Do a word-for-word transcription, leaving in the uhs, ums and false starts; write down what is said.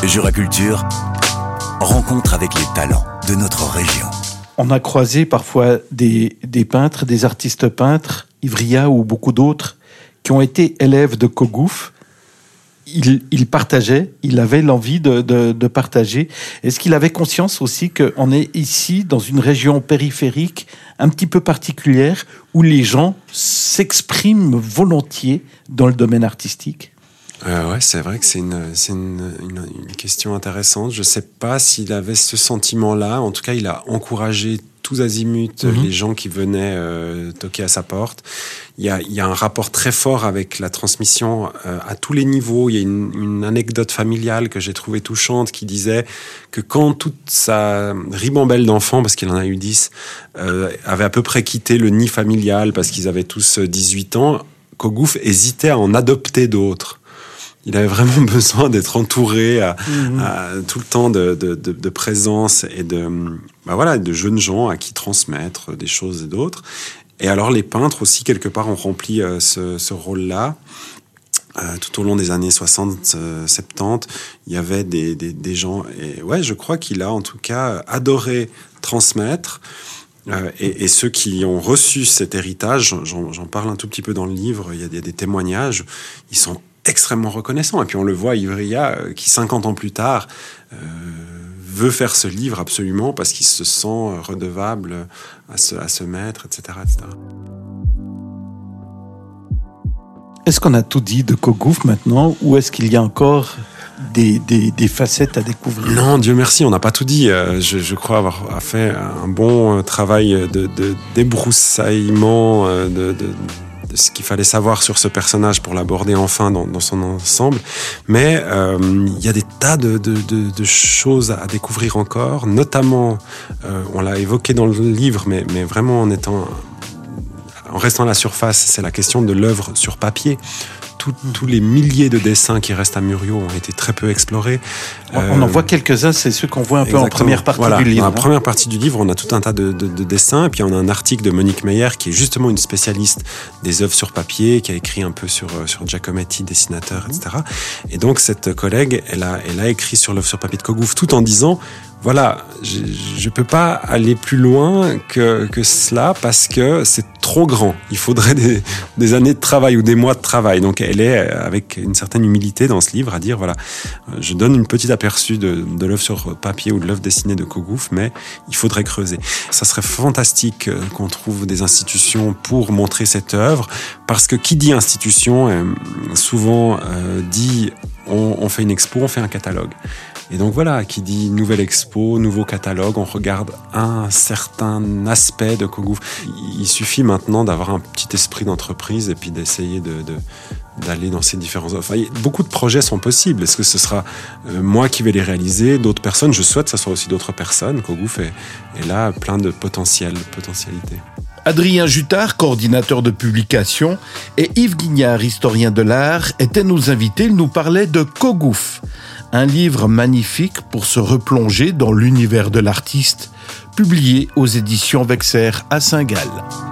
Jura Culture, rencontre avec les talents de notre région. On a croisé parfois des, des peintres, des artistes peintres, Ivria ou beaucoup d'autres, qui ont été élèves de Kogouf. Il, il partageait, il avait l'envie de, de, de partager. Est-ce qu'il avait conscience aussi qu'on est ici dans une région périphérique un petit peu particulière où les gens s'expriment volontiers dans le domaine artistique ? Euh, ouais, c'est vrai que c'est une, c'est une, une, une question intéressante. Je ne sais pas s'il avait ce sentiment-là. En tout cas, il a encouragé tous azimuts mmh. les gens qui venaient euh, toquer à sa porte. Il y a, il y a un rapport très fort avec la transmission euh, à tous les niveaux. Il y a une, une anecdote familiale que j'ai trouvée touchante qui disait que quand toute sa ribambelle d'enfants, parce qu'il en a eu dix, euh, avait à peu près quitté le nid familial parce qu'ils avaient tous dix-huit ans, Kogouf hésitait à en adopter d'autres. Il avait vraiment besoin d'être entouré à, mmh. à, tout le temps de, de, de, de présence et de, bah voilà, de jeunes gens à qui transmettre des choses et d'autres. Et alors les peintres aussi, quelque part, ont rempli euh, ce, ce rôle-là. Euh, tout au long des années soixante, soixante-dix, il y avait des, des, des gens... Et ouais, je crois qu'il a en tout cas adoré transmettre. Euh, et, et ceux qui ont reçu cet héritage, j'en, j'en parle un tout petit peu dans le livre, il y a des, des témoignages, ils sont extrêmement reconnaissant. Et puis on le voit, Ivria, euh, qui cinquante ans plus tard euh, veut faire ce livre absolument parce qu'il se sent redevable à ce, à ce maître, et cetera, et cetera. Est-ce qu'on a tout dit de Kogouf maintenant, ou est-ce qu'il y a encore des, des, des facettes à découvrir ? Non, Dieu merci, on n'a pas tout dit. Euh, je, je crois avoir fait un bon travail de, de débroussaillement, euh, de, de de ce qu'il fallait savoir sur ce personnage pour l'aborder enfin dans, dans son ensemble. Mais euh, il y a des tas de, de, de, de choses à découvrir encore, notamment, euh, on l'a évoqué dans le livre, mais, mais vraiment en étant, en restant à la surface, c'est la question de l'œuvre sur papier. Tout, tous les milliers de dessins qui restent à Muriot ont été très peu explorés. On euh, en voit quelques-uns, c'est ceux qu'on voit un peu en première partie voilà, du livre. Dans la première partie du livre, on a tout un tas de, de, de dessins, et puis on a un article de Monique Meyer, qui est justement une spécialiste des œuvres sur papier, qui a écrit un peu sur, sur Giacometti, dessinateur, et cetera. Et donc cette collègue, elle a, elle a écrit sur l'œuvre sur papier de Kogouf, tout en disant... Voilà, je ne peux pas aller plus loin que, que cela parce que c'est trop grand. Il faudrait des, des années de travail ou des mois de travail. Donc elle est avec une certaine humilité dans ce livre à dire, voilà, je donne une petite aperçu de, de l'œuvre sur papier ou de l'œuvre dessinée de Kogouf, mais il faudrait creuser. Ça serait fantastique qu'on trouve des institutions pour montrer cette œuvre, parce que qui dit institution, euh, souvent euh, dit on, on fait une expo, on fait un catalogue. Et donc voilà, qui dit nouvelle expo, nouveau catalogue, on regarde un certain aspect de Kogouf. Il suffit maintenant d'avoir un petit esprit d'entreprise et puis d'essayer de, de, d'aller dans ces différents... Enfin, beaucoup de projets sont possibles. Est-ce que ce sera euh, moi qui vais les réaliser, d'autres personnes ? Je souhaite que ce soit aussi d'autres personnes. Kogouf est, est là, plein de potentiel, potentialités. Adrien Jutard, coordinateur de publication, et Yves Guignard, historien de l'art, étaient nos invités. Ils nous parlaient de Kogouf, un livre magnifique pour se replonger dans l'univers de l'artiste, publié aux éditions Vexer à Saint-Gall.